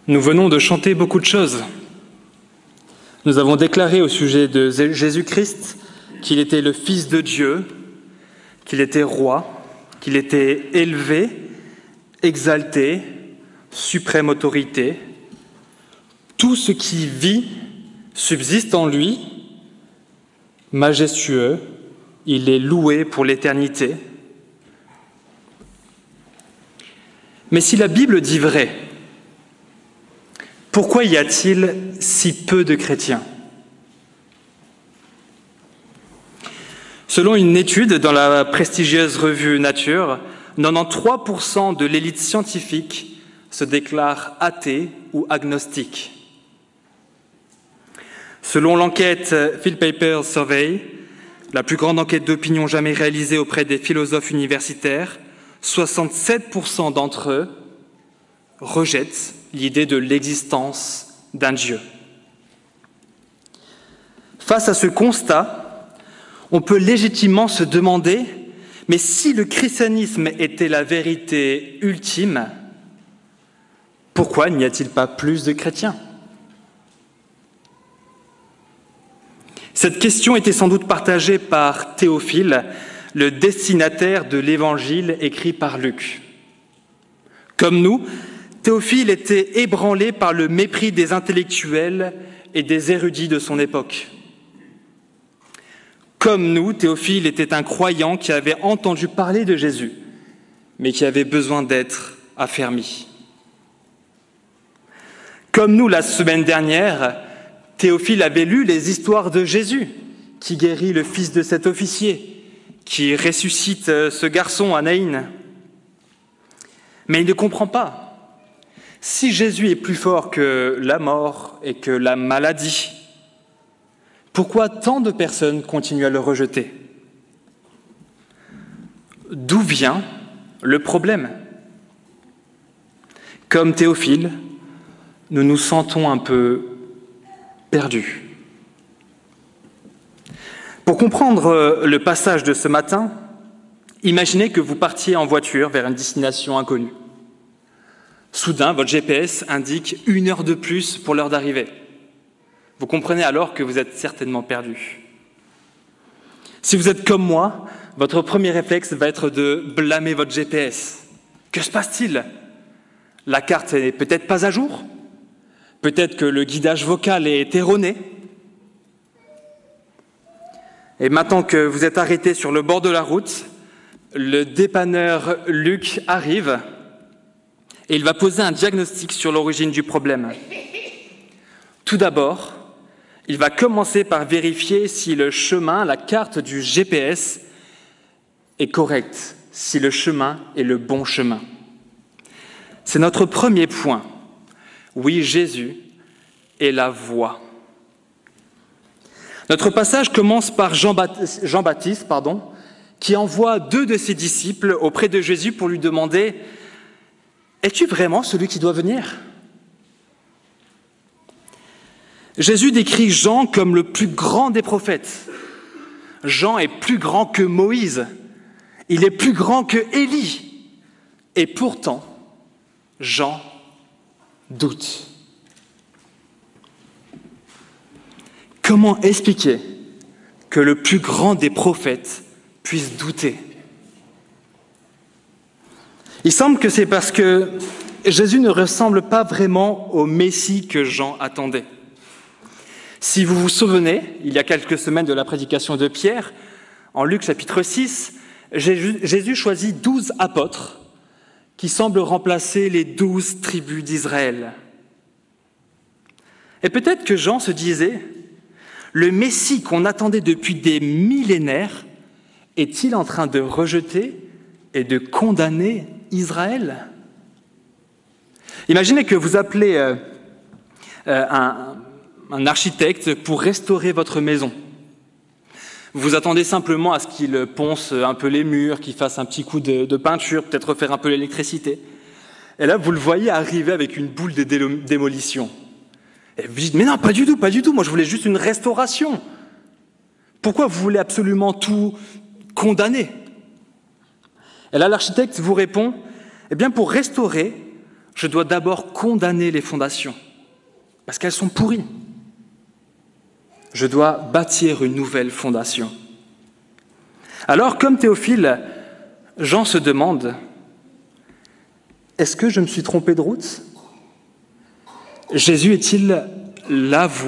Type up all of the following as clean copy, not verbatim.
Nous venons de chanter beaucoup de choses. Nous avons déclaré au sujet de Jésus-Christ qu'il était le Fils de Dieu, qu'il était roi, qu'il était élevé, exalté, suprême autorité. Tout ce qui vit subsiste en lui, majestueux, il est loué pour l'éternité. Mais si la Bible dit vrai, pourquoi y a-t-il si peu de chrétiens ? Selon une étude dans la prestigieuse revue Nature, 93% de l'élite scientifique se déclare athée ou agnostique. Selon l'enquête Phil Papers Survey, la plus grande enquête d'opinion jamais réalisée auprès des philosophes universitaires, 67% d'entre eux rejettent l'idée de l'existence d'un Dieu. Face à ce constat, on peut légitimement se demander, mais si le christianisme était la vérité ultime, pourquoi n'y a-t-il pas plus de chrétiens ? Cette question était sans doute partagée par Théophile, le destinataire de l'évangile écrit par Luc. Comme nous, Théophile était ébranlé par le mépris des intellectuels et des érudits de son époque. Comme nous, Théophile était un croyant qui avait entendu parler de Jésus, mais qui avait besoin d'être affermi. Comme nous, la semaine dernière, Théophile avait lu les histoires de Jésus, qui guérit le fils de cet officier, qui ressuscite ce garçon à Naïn. Mais il ne comprend pas. Si Jésus est plus fort que la mort et que la maladie, pourquoi tant de personnes continuent à le rejeter ? D'où vient le problème ? Comme Théophile, nous nous sentons un peu perdus. Pour comprendre le passage de ce matin, imaginez que vous partiez en voiture vers une destination inconnue. Soudain, votre GPS indique 1 heure de plus pour l'heure d'arrivée. Vous comprenez alors que vous êtes certainement perdu. Si vous êtes comme moi, votre premier réflexe va être de blâmer votre GPS. Que se passe-t-il ? La carte n'est peut-être pas à jour ? Peut-être que le guidage vocal est erroné ? Et maintenant que vous êtes arrêté sur le bord de la route, le dépanneur Luc arrive et il va poser un diagnostic sur l'origine du problème. Tout d'abord, il va commencer par vérifier si le chemin, la carte du GPS, est correcte, si le chemin est le bon chemin. C'est notre premier point. Oui, Jésus est la voie. Notre passage commence par Jean-Baptiste, qui envoie 2 de ses disciples auprès de Jésus pour lui demander « Es-tu vraiment celui qui doit venir ?» Jésus décrit Jean comme le plus grand des prophètes. Jean est plus grand que Moïse. Il est plus grand que Élie. Et pourtant, Jean doute. Comment expliquer que le plus grand des prophètes puisse douter ? Il semble que c'est parce que Jésus ne ressemble pas vraiment au Messie que Jean attendait. Si vous vous souvenez, il y a quelques semaines de la prédication de Pierre, en Luc chapitre 6, Jésus choisit 12 apôtres qui semblent remplacer les 12 tribus d'Israël. Et peut-être que Jean se disait, le Messie qu'on attendait depuis des millénaires est-il en train de rejeter et de condamner Israël ? Imaginez que vous appelez un architecte pour restaurer votre maison. Vous attendez simplement à ce qu'il ponce un peu les murs, qu'il fasse un petit coup de peinture, peut-être refaire un peu l'électricité. Et là, vous le voyez arriver avec une boule de démolition. Et vous dites, mais non, pas du tout, moi je voulais juste une restauration. Pourquoi vous voulez absolument tout condamner ? Et là, l'architecte vous répond, eh bien pour restaurer, je dois d'abord condamner les fondations, parce qu'elles sont pourries. Je dois bâtir une nouvelle fondation. Alors, comme Théophile, Jean se demande, est-ce que je me suis trompé de route ? Jésus est-il la voie ?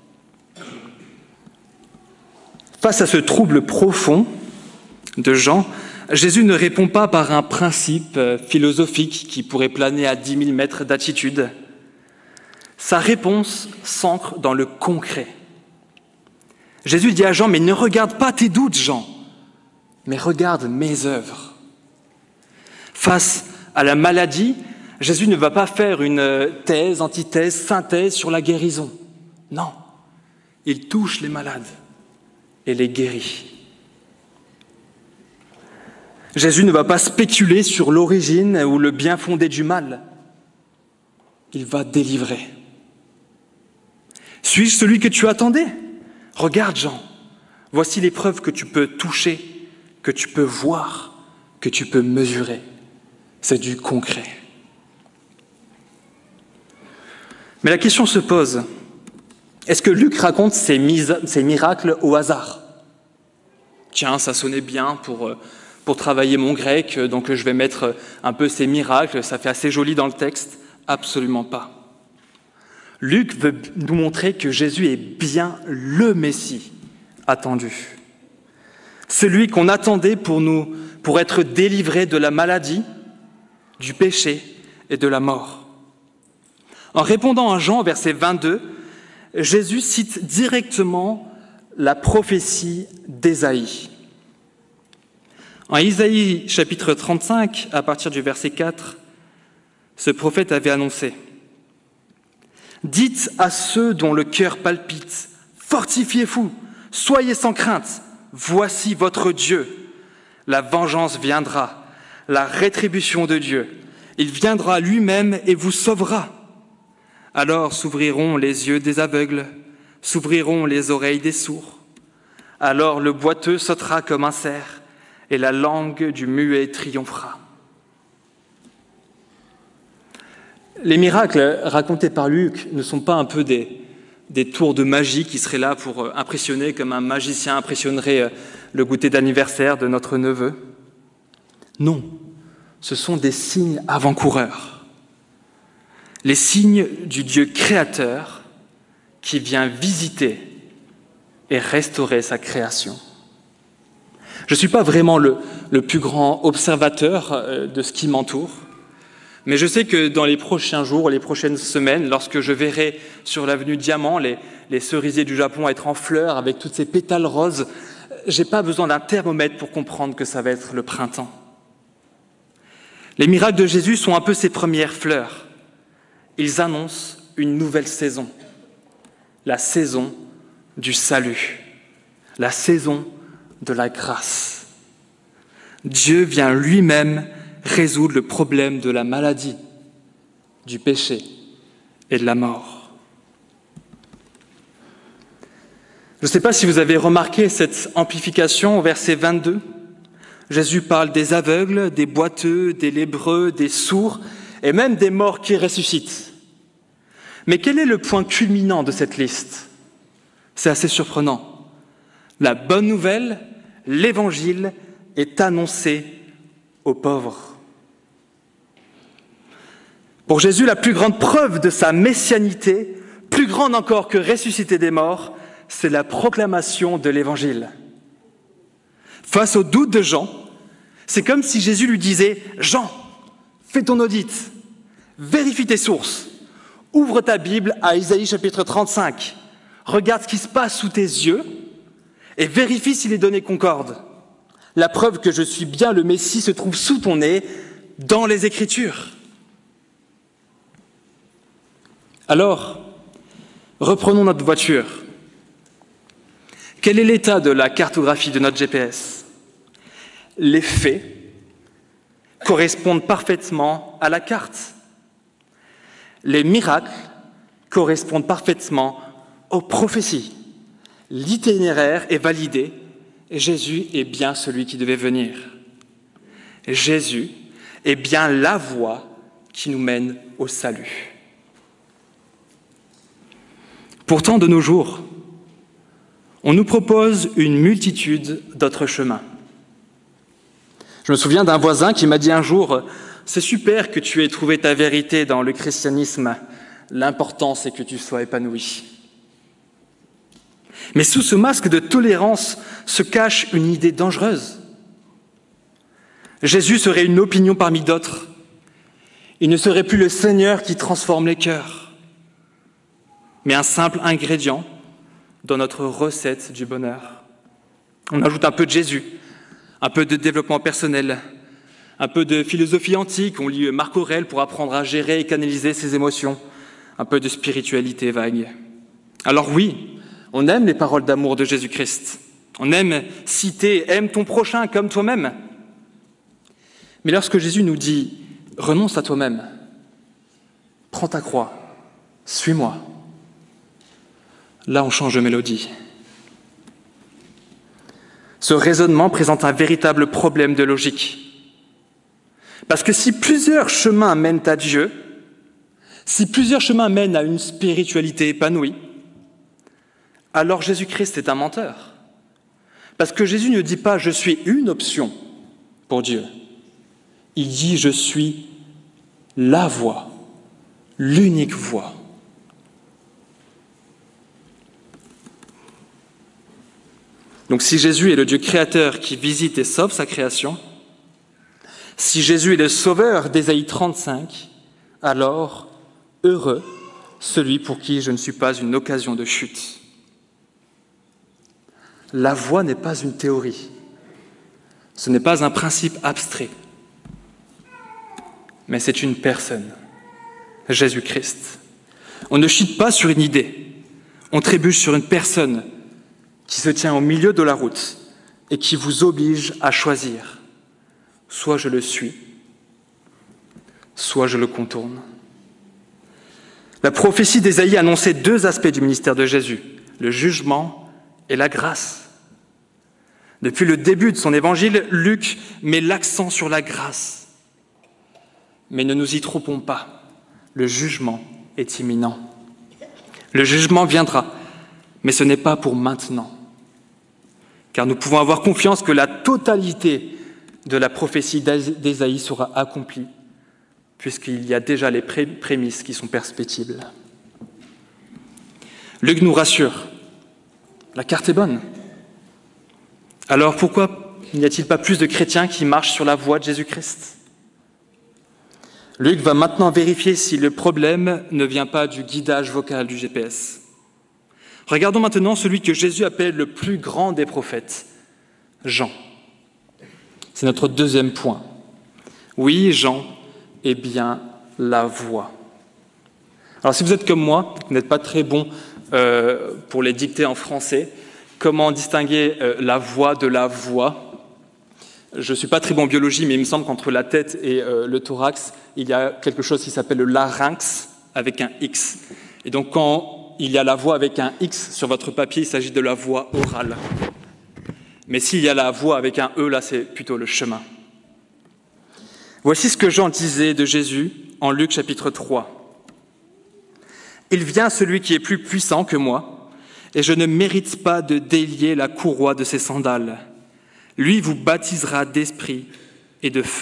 Face à ce trouble profond de Jean, Jésus ne répond pas par un principe philosophique qui pourrait planer à 10 000 mètres d'altitude. Sa réponse s'ancre dans le concret. Jésus dit à Jean, mais ne regarde pas tes doutes, Jean, mais regarde mes œuvres. Face à la maladie, Jésus ne va pas faire une thèse, antithèse, synthèse sur la guérison. Non, il touche les malades et les guérit. Jésus ne va pas spéculer sur l'origine ou le bien fondé du mal. Il va délivrer. Suis-je celui que tu attendais ? Regarde, Jean, voici les preuves que tu peux toucher, que tu peux voir, que tu peux mesurer. C'est du concret. Mais la question se pose, est-ce que Luc raconte ces miracles au hasard ? Tiens, ça sonnait bien pour travailler mon grec, donc je vais mettre un peu ces miracles, ça fait assez joli dans le texte. Absolument pas. Luc veut nous montrer que Jésus est bien le Messie attendu. Celui qu'on attendait pour être délivré de la maladie, du péché et de la mort. En répondant à Jean, verset 22, Jésus cite directement la prophétie d'Ésaïe. En Isaïe chapitre 35, à partir du verset 4, ce prophète avait annoncé « Dites à ceux dont le cœur palpite, fortifiez-vous, soyez sans crainte, voici votre Dieu. La vengeance viendra, la rétribution de Dieu. Il viendra lui-même et vous sauvera. Alors s'ouvriront les yeux des aveugles, s'ouvriront les oreilles des sourds. Alors le boiteux sautera comme un cerf, et la langue du muet triomphera. » Les miracles racontés par Luc ne sont pas un peu des tours de magie qui seraient là pour impressionner comme un magicien impressionnerait le goûter d'anniversaire de notre neveu. Non, ce sont des signes avant-coureurs. Les signes du Dieu créateur qui vient visiter et restaurer sa création. Je ne suis pas vraiment le plus grand observateur de ce qui m'entoure, mais je sais que dans les prochains jours, les prochaines semaines, lorsque je verrai sur l'avenue Diamant les cerisiers du Japon être en fleurs avec toutes ces pétales roses, je n'ai pas besoin d'un thermomètre pour comprendre que ça va être le printemps. Les miracles de Jésus sont un peu ces premières fleurs. Ils annoncent une nouvelle saison, la saison du salut, la saison de la grâce. Dieu vient lui-même résoudre le problème de la maladie, du péché et de la mort. Je ne sais pas si vous avez remarqué cette amplification au verset 22. Jésus parle des aveugles, des boiteux, des lépreux, des sourds et même des morts qui ressuscitent. Mais quel est le point culminant de cette liste ? C'est assez surprenant. La bonne nouvelle, l'évangile, est annoncé aux pauvres. Pour Jésus, la plus grande preuve de sa messianité, plus grande encore que ressusciter des morts, c'est la proclamation de l'évangile. Face au doute de Jean, c'est comme si Jésus lui disait « Jean, fais ton audit, vérifie tes sources, ouvre ta Bible à Isaïe chapitre 35, regarde ce qui se passe sous tes yeux et vérifie si les données concordent. La preuve que je suis bien le Messie se trouve sous ton nez, dans les Écritures. » Alors, reprenons notre voiture. Quel est l'état de la cartographie de notre GPS ? Les faits correspondent parfaitement à la carte. Les miracles correspondent parfaitement aux prophéties. L'itinéraire est validé et Jésus est bien celui qui devait venir. Jésus est bien la voie qui nous mène au salut. Pourtant, de nos jours, on nous propose une multitude d'autres chemins. Je me souviens d'un voisin qui m'a dit un jour « C'est super que tu aies trouvé ta vérité dans le christianisme, l'important c'est que tu sois épanoui. » Mais sous ce masque de tolérance se cache une idée dangereuse. Jésus serait une opinion parmi d'autres. Il ne serait plus le Seigneur qui transforme les cœurs, mais un simple ingrédient dans notre recette du bonheur. On ajoute un peu de Jésus, un peu de développement personnel, un peu de philosophie antique, on lit Marc Aurèle pour apprendre à gérer et canaliser ses émotions, un peu de spiritualité vague. Alors oui, on aime les paroles d'amour de Jésus-Christ, on aime citer « aime ton prochain comme toi-même ». Mais lorsque Jésus nous dit « renonce à toi-même, prends ta croix, suis-moi », là on change de mélodie. Ce raisonnement présente un véritable problème de logique. Parce que si plusieurs chemins mènent à Dieu, si plusieurs chemins mènent à une spiritualité épanouie, alors Jésus-Christ est un menteur. Parce que Jésus ne dit pas « je suis une option pour Dieu ». Il dit « je suis la voie, l'unique voie ». Donc si Jésus est le Dieu créateur qui visite et sauve sa création, si Jésus est le sauveur d'Ésaïe 35, alors heureux celui pour qui je ne suis pas une occasion de chute. La voie n'est pas une théorie, ce n'est pas un principe abstrait, mais c'est une personne, Jésus-Christ. On ne chute pas sur une idée, on trébuche sur une personne qui se tient au milieu de la route et qui vous oblige à choisir. Soit je le suis, soit je le contourne. La prophétie d'Ésaïe annonçait deux aspects du ministère de Jésus, le jugement et la grâce. Depuis le début de son évangile, Luc met l'accent sur la grâce. Mais ne nous y trompons pas, le jugement est imminent. Le jugement viendra, mais ce n'est pas pour maintenant. Car nous pouvons avoir confiance que la totalité de la prophétie d'Ésaïe sera accomplie, puisqu'il y a déjà les prémices qui sont perspectives. Luc nous rassure, la carte est bonne. Alors pourquoi n'y a-t-il pas plus de chrétiens qui marchent sur la voie de Jésus-Christ ? Luc va maintenant vérifier si le problème ne vient pas du guidage vocal du GPS. Regardons maintenant celui que Jésus appelle le plus grand des prophètes, Jean. C'est notre deuxième point. Oui, Jean est bien la voix. Alors si vous êtes comme moi, vous n'êtes pas très bon pour les dictées en français, comment distinguer la voix de la voix ? Je ne suis pas très bon en biologie, mais il me semble qu'entre la tête et le thorax, il y a quelque chose qui s'appelle le larynx avec un X. Et donc quand il y a la voix avec un X sur votre papier, il s'agit de la voix orale. Mais s'il y a la voix avec un E, là, c'est plutôt le chemin. Voici ce que Jean disait de Jésus en Luc chapitre 3. « Il vient celui qui est plus puissant que moi, et je ne mérite pas de délier la courroie de ses sandales. Lui vous baptisera d'esprit et de feu. »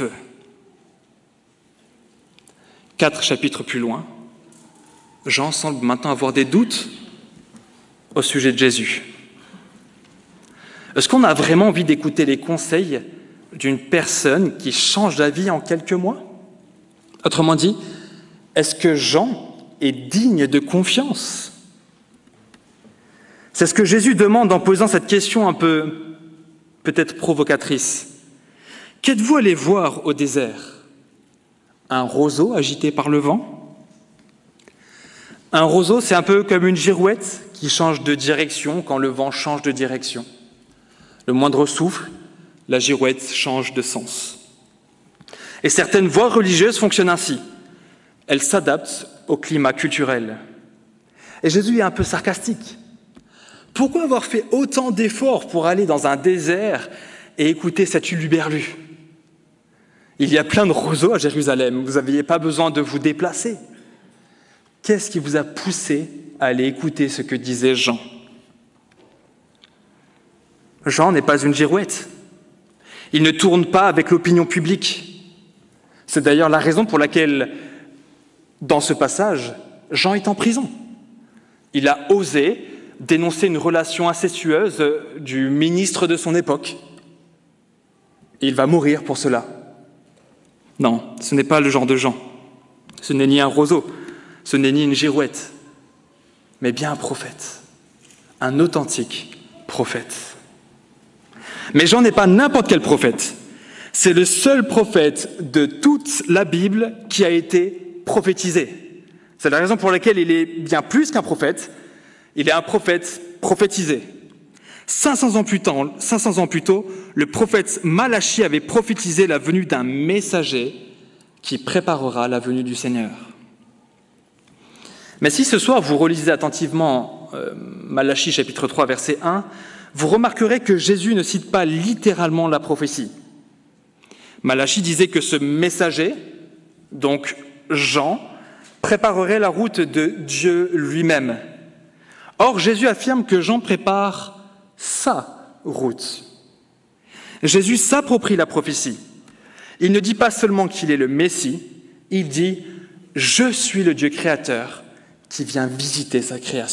4 chapitres plus loin, Jean semble maintenant avoir des doutes au sujet de Jésus. Est-ce qu'on a vraiment envie d'écouter les conseils d'une personne qui change d'avis en quelques mois ? Autrement dit, est-ce que Jean est digne de confiance ? C'est ce que Jésus demande en posant cette question un peu, peut-être provocatrice. Qu'êtes-vous allé voir au désert ? Un roseau agité par le vent ? Un roseau, c'est un peu comme une girouette qui change de direction quand le vent change de direction. Le moindre souffle, la girouette change de sens. Et certaines voies religieuses fonctionnent ainsi. Elles s'adaptent au climat culturel. Et Jésus est un peu sarcastique. Pourquoi avoir fait autant d'efforts pour aller dans un désert et écouter cet huluberlu ? Il y a plein de roseaux à Jérusalem, vous n'aviez pas besoin de vous déplacer. Qu'est-ce qui vous a poussé à aller écouter ce que disait Jean ? Jean n'est pas une girouette. Il ne tourne pas avec l'opinion publique. C'est d'ailleurs la raison pour laquelle, dans ce passage, Jean est en prison. Il a osé dénoncer une relation incestueuse du ministre de son époque. Et il va mourir pour cela. Non, ce n'est pas le genre de Jean. Ce n'est ni un roseau, ce n'est ni une girouette, mais bien un prophète, un authentique prophète. Mais Jean n'est pas n'importe quel prophète. C'est le seul prophète de toute la Bible qui a été prophétisé. C'est la raison pour laquelle il est bien plus qu'un prophète. Il est un prophète prophétisé. 500 ans plus tôt, le prophète Malachie avait prophétisé la venue d'un messager qui préparera la venue du Seigneur. Mais si ce soir vous relisez attentivement Malachie chapitre 3 verset 1, vous remarquerez que Jésus ne cite pas littéralement la prophétie. Malachie disait que ce messager, donc Jean, préparerait la route de Dieu lui-même. Or, Jésus affirme que Jean prépare sa route. Jésus s'approprie la prophétie. Il ne dit pas seulement qu'il est le Messie, il dit « Je suis le Dieu créateur qui vient visiter sa création ».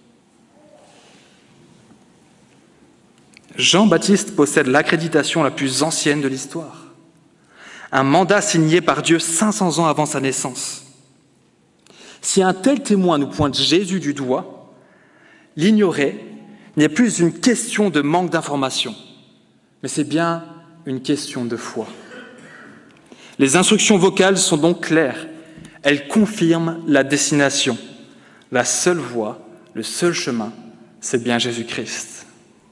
Jean-Baptiste possède l'accréditation la plus ancienne de l'histoire. Un mandat signé par Dieu 500 ans avant sa naissance. Si un tel témoin nous pointe Jésus du doigt, l'ignorer n'est plus une question de manque d'information, mais c'est bien une question de foi. Les instructions vocales sont donc claires. Elles confirment la destination. La seule voie, le seul chemin, c'est bien Jésus-Christ.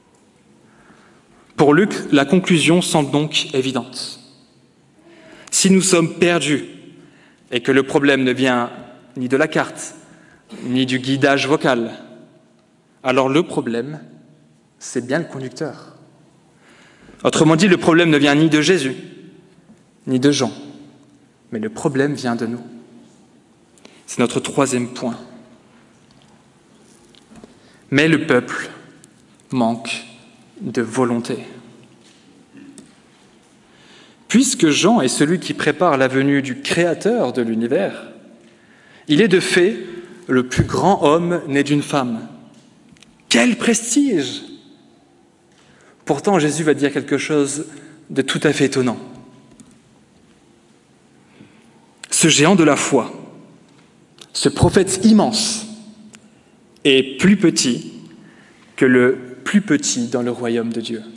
Pour Luc, la conclusion semble donc évidente. Si nous sommes perdus et que le problème ne vient ni de la carte, ni du guidage vocal, alors le problème, c'est bien le conducteur. Autrement dit, le problème ne vient ni de Jésus, ni de Jean, mais le problème vient de nous. C'est notre troisième point. Mais le peuple manque de volonté. Puisque Jean est celui qui prépare la venue du Créateur de l'univers, il est de fait le plus grand homme né d'une femme. Quel prestige! Pourtant, Jésus va dire quelque chose de tout à fait étonnant. Ce géant de la foi, ce prophète immense, est plus petit que le plus petit dans le royaume de Dieu.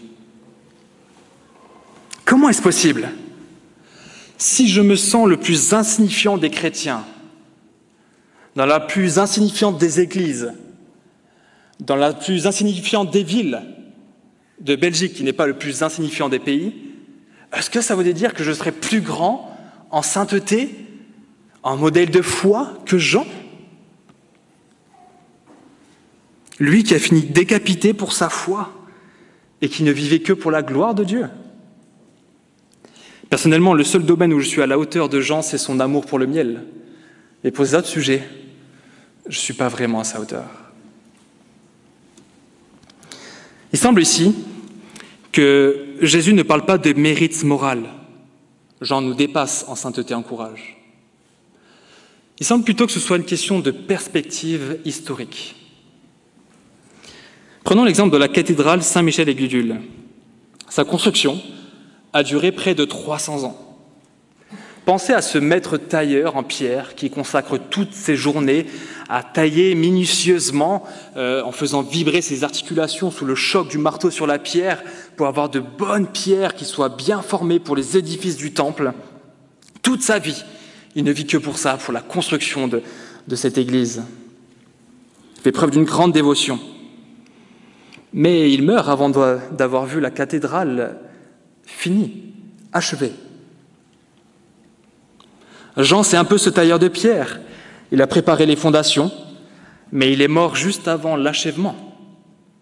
Comment est-ce possible? Si je me sens le plus insignifiant des chrétiens, dans la plus insignifiante des églises, dans la plus insignifiante des villes de Belgique, qui n'est pas le plus insignifiant des pays, est-ce que ça veut dire que je serai plus grand en sainteté, en modèle de foi que Jean? Lui qui a fini décapité pour sa foi et qui ne vivait que pour la gloire de Dieu. Personnellement, le seul domaine où je suis à la hauteur de Jean, c'est son amour pour le miel. Mais pour les autres sujets, je ne suis pas vraiment à sa hauteur. Il semble ici que Jésus ne parle pas de mérite moral. Jean nous dépasse en sainteté, en courage. Il semble plutôt que ce soit une question de perspective historique. Prenons l'exemple de la cathédrale Saint-Michel-et-Gudule. Sa construction a duré près de 300 ans. Pensez à ce maître tailleur en pierre qui consacre toutes ses journées à tailler minutieusement en faisant vibrer ses articulations sous le choc du marteau sur la pierre pour avoir de bonnes pierres qui soient bien formées pour les édifices du temple. Toute sa vie, il ne vit que pour ça, pour la construction de cette église. Il fait preuve d'une grande dévotion. Mais il meurt avant d'avoir vu la cathédrale finie, achevée. Jean, c'est un peu ce tailleur de pierre. Il a préparé les fondations, mais il est mort juste avant l'achèvement.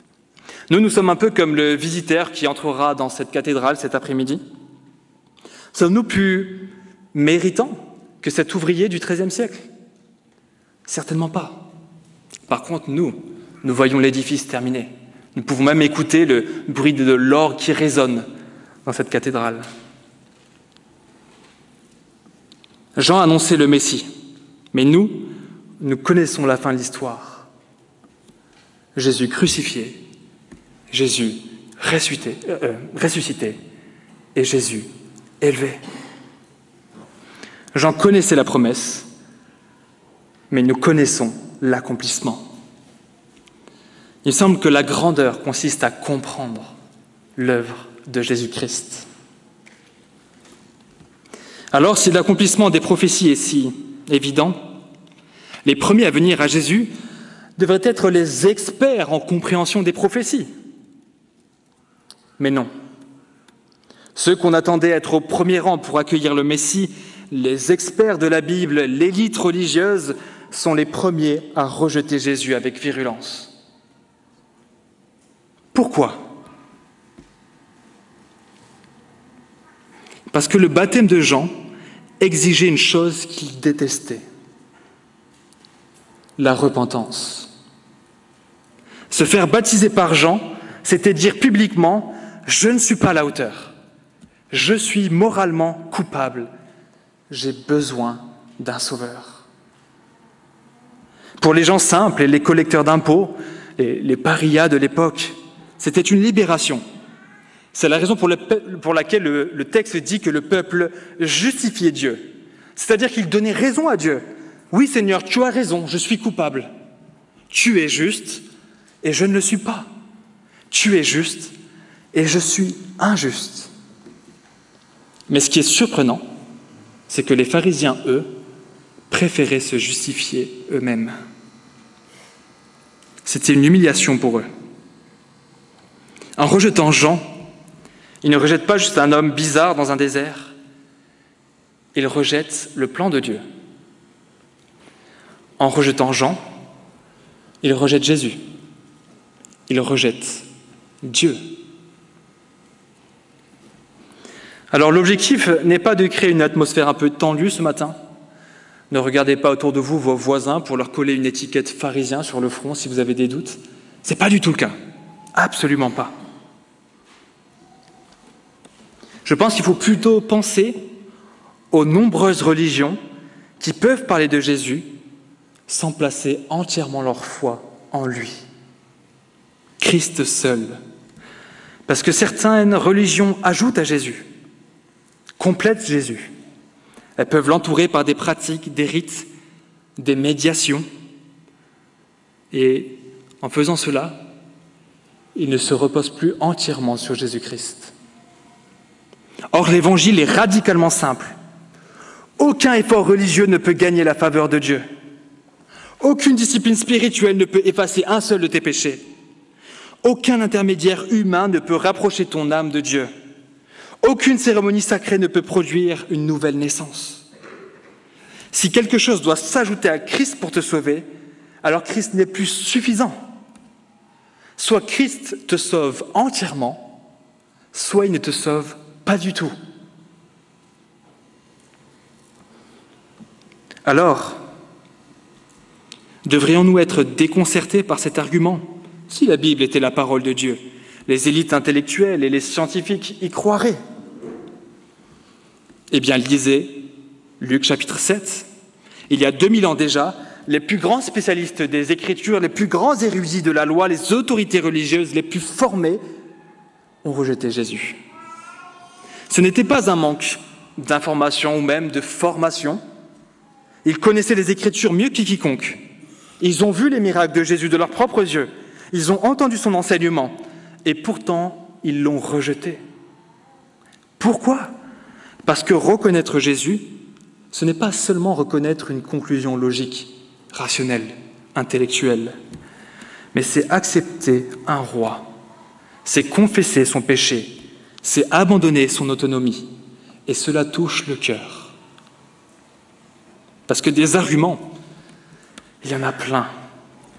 Nous sommes un peu comme le visiteur qui entrera dans cette cathédrale cet après-midi. Sommes-nous plus méritants que cet ouvrier du XIIIe siècle? Certainement pas. Par contre, nous voyons l'édifice terminé. Nous pouvons même écouter le bruit de l'orgue qui résonne dans cette cathédrale. Jean annonçait le Messie, mais nous connaissons la fin de l'histoire. Jésus crucifié, Jésus ressuscité et Jésus élevé. Jean connaissait la promesse, mais nous connaissons l'accomplissement. Il semble que la grandeur consiste à comprendre l'œuvre de Jésus-Christ. Alors, si l'accomplissement des prophéties est si évident, les premiers à venir à Jésus devraient être les experts en compréhension des prophéties. Mais non. Ceux qu'on attendait être au premier rang pour accueillir le Messie, les experts de la Bible, l'élite religieuse, sont les premiers à rejeter Jésus avec virulence. Pourquoi? Parce que le baptême de Jean exigeait une chose qu'il détestait, la repentance. Se faire baptiser par Jean, c'était dire publiquement « Je ne suis pas à la hauteur, je suis moralement coupable, j'ai besoin d'un sauveur. » Pour les gens simples et les collecteurs d'impôts, les parias de l'époque, c'était une libération. C'est la raison pour laquelle le texte dit que le peuple justifiait Dieu. C'est-à-dire qu'il donnait raison à Dieu. Oui, Seigneur, tu as raison, je suis coupable. Tu es juste et je ne le suis pas. Tu es juste et je suis injuste. Mais ce qui est surprenant, c'est que les pharisiens, eux, préféraient se justifier eux-mêmes. C'était une humiliation pour eux. En rejetant Jean, ils ne rejettent pas juste un homme bizarre dans un désert, ils rejettent le plan de Dieu. En rejetant Jean, ils rejettent Jésus, ils rejettent Dieu. Alors l'objectif n'est pas de créer une atmosphère un peu tendue ce matin. Ne regardez pas autour de vous vos voisins pour leur coller une étiquette pharisien sur le front si vous avez des doutes. Ce n'est pas du tout le cas. Absolument pas. Je pense qu'il faut plutôt penser aux nombreuses religions qui peuvent parler de Jésus sans placer entièrement leur foi en lui. Christ seul. Parce que certaines religions ajoutent à Jésus, complètent Jésus. Elles peuvent l'entourer par des pratiques, des rites, des médiations. Et en faisant cela, ils ne se reposent plus entièrement sur Jésus-Christ. Or, l'évangile est radicalement simple. Aucun effort religieux ne peut gagner la faveur de Dieu. Aucune discipline spirituelle ne peut effacer un seul de tes péchés. Aucun intermédiaire humain ne peut rapprocher ton âme de Dieu. Aucune cérémonie sacrée ne peut produire une nouvelle naissance. Si quelque chose doit s'ajouter à Christ pour te sauver, alors Christ n'est plus suffisant. Soit Christ te sauve entièrement, soit il ne te sauve pas du tout. Alors, devrions-nous être déconcertés par cet argument? Si la Bible était la parole de Dieu, les élites intellectuelles et les scientifiques y croiraient. Eh bien, lisez Luc chapitre 7. Il y a 2000 ans déjà, les plus grands spécialistes des Écritures, les plus grands érudits de la loi, les autorités religieuses les plus formées ont rejeté Jésus. Ce n'était pas un manque d'information ou même de formation. Ils connaissaient les Écritures mieux que quiconque. Ils ont vu les miracles de Jésus de leurs propres yeux. Ils ont entendu son enseignement. Et pourtant, ils l'ont rejeté. Pourquoi? Parce que reconnaître Jésus, ce n'est pas seulement reconnaître une conclusion logique, rationnelle, intellectuelle, mais c'est accepter un roi, c'est confesser son péché, c'est abandonner son autonomie. Et cela touche le cœur. Parce que des arguments, il y en a plein.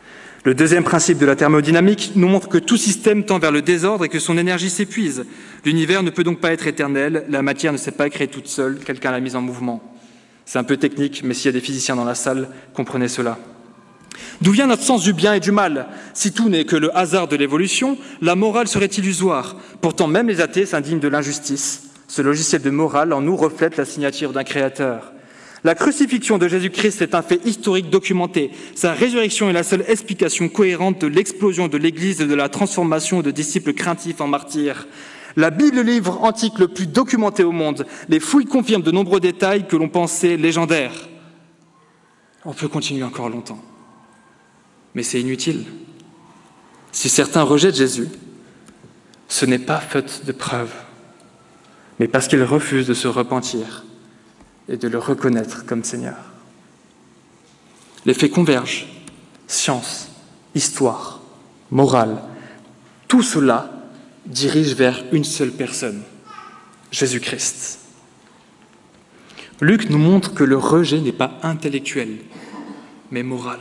Le deuxième principe de la thermodynamique nous montre que tout système tend vers le désordre et que son énergie s'épuise. L'univers ne peut donc pas être éternel, la matière ne s'est pas créée toute seule, quelqu'un l'a mise en mouvement. C'est un peu technique, mais s'il y a des physiciens dans la salle, comprenez cela. D'où vient notre sens du bien et du mal? Si tout n'est que le hasard de l'évolution, la morale serait illusoire. Pourtant, même les athées s'indignent de l'injustice. Ce logiciel de morale en nous reflète la signature d'un créateur. La crucifixion de Jésus-Christ est un fait historique documenté. Sa résurrection est la seule explication cohérente de l'explosion de l'Église et de la transformation de disciples craintifs en martyrs. La Bible, le livre antique le plus documenté au monde, les fouilles confirment de nombreux détails que l'on pensait légendaires. On peut continuer encore longtemps, mais c'est inutile. Si certains rejettent Jésus, ce n'est pas faute de preuves, mais parce qu'ils refusent de se repentir et de le reconnaître comme Seigneur. Les faits convergent, science, histoire, morale, tout cela dirige vers une seule personne, Jésus-Christ. Luc nous montre que le rejet n'est pas intellectuel, mais moral.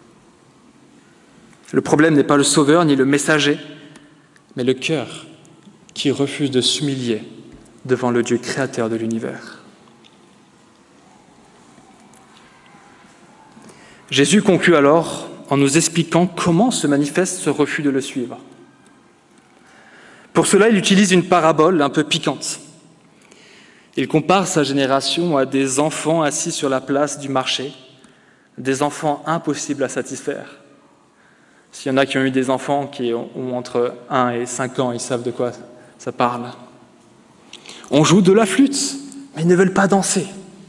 Le problème n'est pas le sauveur ni le messager, mais le cœur qui refuse de s'humilier devant le Dieu créateur de l'univers. Jésus conclut alors en nous expliquant comment se manifeste ce refus de le suivre. Pour cela, il utilise une parabole un peu piquante. Il compare sa génération à des enfants assis sur la place du marché, des enfants impossibles à satisfaire. S'il y en a qui ont eu des enfants qui ont entre 1 et 5 ans, ils savent de quoi ça parle. On joue de la flûte, mais ils ne veulent pas danser.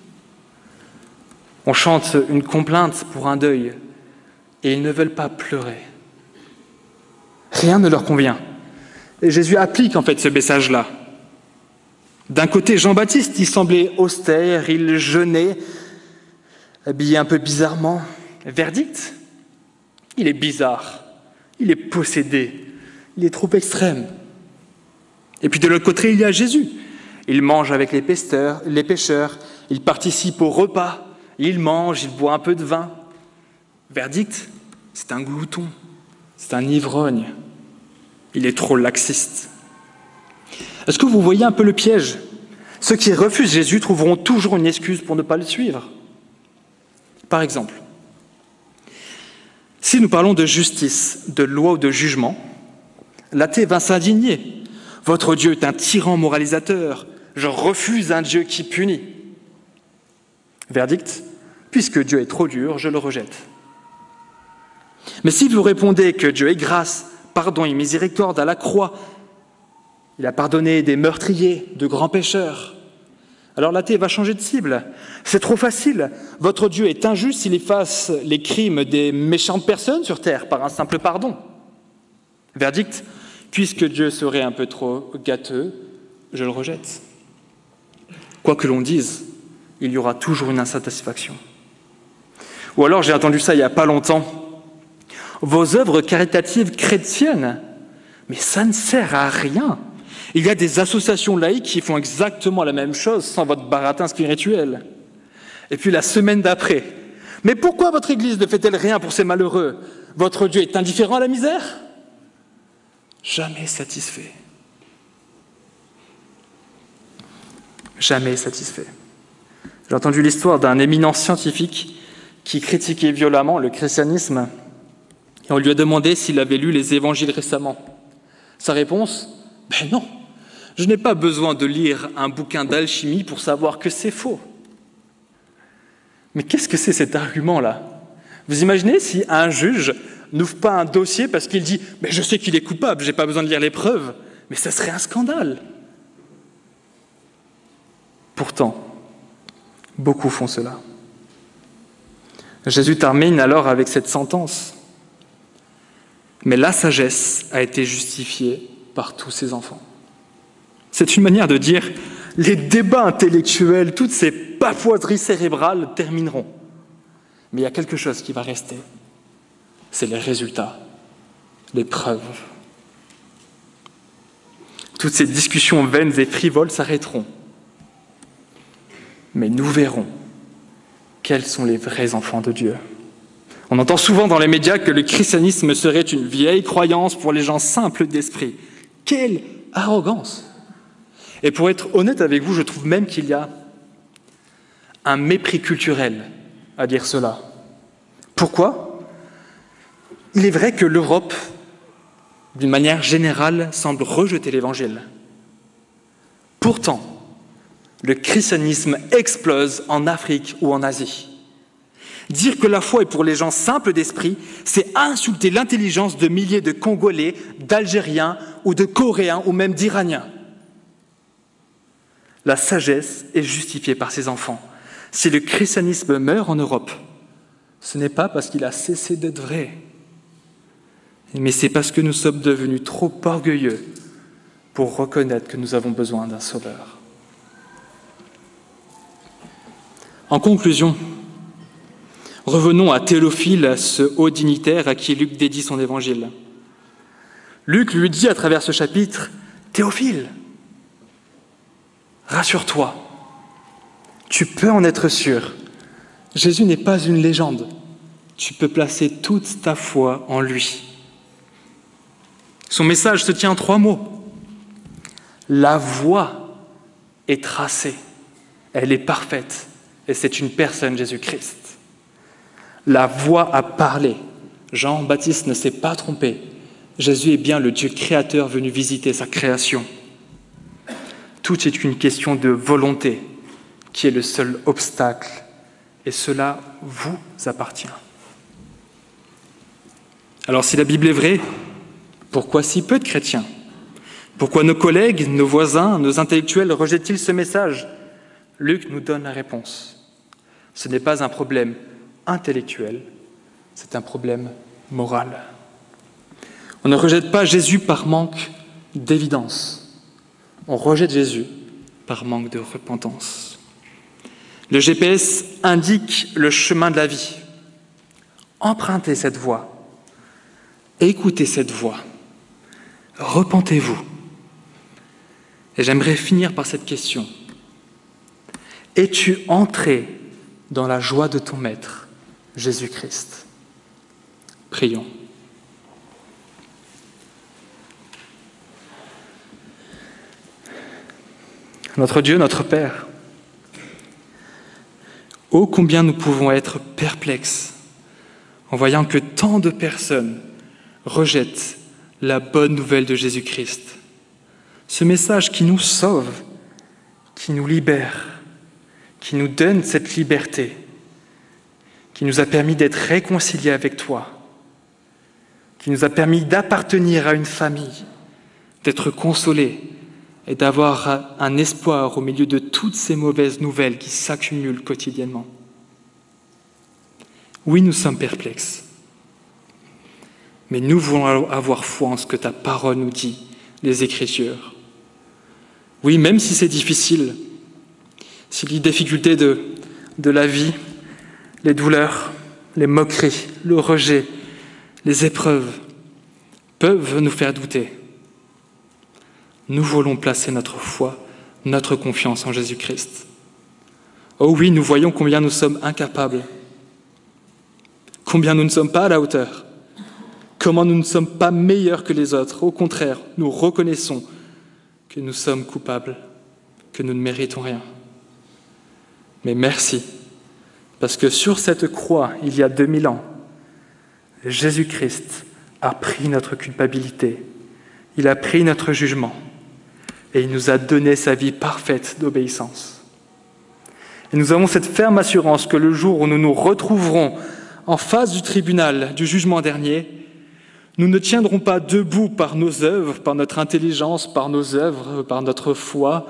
On chante une complainte pour un deuil, et ils ne veulent pas pleurer. Rien ne leur convient. Et Jésus applique en fait ce message-là. D'un côté, Jean-Baptiste, il semblait austère, il jeûnait, habillé un peu bizarrement. Verdict, il est bizarre, il est possédé, il est trop extrême. Et puis de l'autre côté, il y a Jésus. Il mange avec les pêcheurs, il participe au repas, il mange, il boit un peu de vin. Verdict, c'est un glouton, c'est un ivrogne. Il est trop laxiste. Est-ce que vous voyez un peu le piège? Ceux qui refusent Jésus trouveront toujours une excuse pour ne pas le suivre. Par exemple, si nous parlons de justice, de loi ou de jugement, l'athée va s'indigner. Votre Dieu est un tyran moralisateur. Je refuse un Dieu qui punit. Verdict, puisque Dieu est trop dur, je le rejette. Mais si vous répondez que Dieu est grâce, pardon et miséricorde à la croix, il a pardonné des meurtriers, de grands pécheurs, alors l'athée va changer de cible. C'est trop facile. Votre Dieu est injuste s'il efface les crimes des méchantes personnes sur terre par un simple pardon. Verdict, puisque Dieu serait un peu trop gâteux, je le rejette. Quoi que l'on dise, il y aura toujours une insatisfaction. Ou alors, j'ai entendu ça il n'y a pas longtemps, vos œuvres caritatives chrétiennes, mais ça ne sert à rien. Il y a des associations laïques qui font exactement la même chose sans votre baratin spirituel. Et puis la semaine d'après, mais pourquoi votre Église ne fait-elle rien pour ces malheureux? Votre Dieu est indifférent à la misère? Jamais satisfait. Jamais satisfait. J'ai entendu l'histoire d'un éminent scientifique qui critiquait violemment le christianisme et on lui a demandé s'il avait lu les évangiles récemment. Sa réponse, non, je n'ai pas besoin de lire un bouquin d'alchimie pour savoir que c'est faux. Mais qu'est-ce que c'est cet argument-là? Vous imaginez si un juge n'ouvre pas un dossier parce qu'il dit « mais je sais qu'il est coupable, je n'ai pas besoin de lire les preuves », mais ça serait un scandale. Pourtant, beaucoup font cela. Jésus termine alors avec cette sentence. Mais la sagesse a été justifiée par tous ses enfants. C'est une manière de dire les débats intellectuels, toutes ces papouaseries cérébrales termineront. Mais il y a quelque chose qui va rester. C'est les résultats, les preuves. Toutes ces discussions vaines et frivoles s'arrêteront. Mais nous verrons quels sont les vrais enfants de Dieu. On entend souvent dans les médias que le christianisme serait une vieille croyance pour les gens simples d'esprit. Quelle arrogance! Et pour être honnête avec vous, je trouve même qu'il y a un mépris culturel à dire cela. Pourquoi? Il est vrai que l'Europe, d'une manière générale, semble rejeter l'Évangile. Pourtant, le christianisme explose en Afrique ou en Asie. Dire que la foi est pour les gens simples d'esprit, c'est insulter l'intelligence de milliers de Congolais, d'Algériens ou de Coréens ou même d'Iraniens. La sagesse est justifiée par ses enfants. Si le christianisme meurt en Europe, ce n'est pas parce qu'il a cessé d'être vrai, mais c'est parce que nous sommes devenus trop orgueilleux pour reconnaître que nous avons besoin d'un sauveur. En conclusion, revenons à Théophile, ce haut dignitaire à qui Luc dédie son évangile. Luc lui dit à travers ce chapitre, « Théophile, rassure-toi, tu peux en être sûr. Jésus n'est pas une légende. Tu peux placer toute ta foi en lui. » Son message se tient en 3 mots. La voie est tracée, elle est parfaite, et c'est une personne, Jésus-Christ. La voix a parlé. Jean-Baptiste ne s'est pas trompé. Jésus est bien le Dieu créateur venu visiter sa création. Tout est une question de volonté qui est le seul obstacle, et cela vous appartient. Alors si la Bible est vraie, pourquoi si peu de chrétiens? Pourquoi nos collègues, nos voisins, nos intellectuels rejettent-ils ce message? Luc nous donne la réponse. Ce n'est pas un problème intellectuel, c'est un problème moral. On ne rejette pas Jésus par manque d'évidence. On rejette Jésus par manque de repentance. Le GPS indique le chemin de la vie. Empruntez cette voie. Écoutez cette voix. Repentez-vous. Et j'aimerais finir par cette question. Es-tu entré dans la joie de ton Maître, Jésus-Christ? Prions. Notre Dieu, notre Père, ô combien nous pouvons être perplexes en voyant que tant de personnes rejettent la bonne nouvelle de Jésus-Christ. Ce message qui nous sauve, qui nous libère, qui nous donne cette liberté, qui nous a permis d'être réconciliés avec toi, qui nous a permis d'appartenir à une famille, d'être consolés et d'avoir un espoir au milieu de toutes ces mauvaises nouvelles qui s'accumulent quotidiennement. Oui, nous sommes perplexes, mais nous voulons avoir foi en ce que ta parole nous dit, les Écritures. Oui, même si c'est difficile, si les difficultés de la vie, les douleurs, les moqueries, le rejet, les épreuves peuvent nous faire douter, nous voulons placer notre foi, notre confiance en Jésus-Christ. Oh oui, nous voyons combien nous sommes incapables, combien nous ne sommes pas à la hauteur, comment nous ne sommes pas meilleurs que les autres. Au contraire, nous reconnaissons que nous sommes coupables, que nous ne méritons rien. Mais merci, parce que sur cette croix, il y a 2000 ans, Jésus-Christ a pris notre culpabilité, il a pris notre jugement, et il nous a donné sa vie parfaite d'obéissance. Et nous avons cette ferme assurance que le jour où nous nous retrouverons en face du tribunal, du jugement dernier, nous ne tiendrons pas debout par nos œuvres, par notre intelligence, par nos œuvres, par notre foi,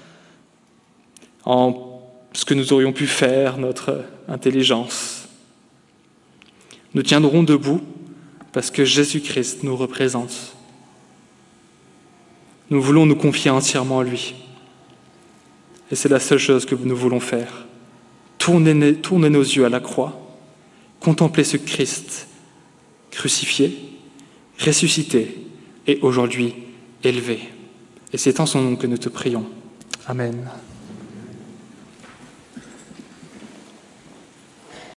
en ce que nous aurions pu faire, notre intelligence. Nous tiendrons debout parce que Jésus-Christ nous représente. Nous voulons nous confier entièrement à lui. Et c'est la seule chose que nous voulons faire. Tourner nos yeux à la croix, contempler ce Christ crucifié, ressuscité et aujourd'hui élevé. Et c'est en son nom que nous te prions. Amen.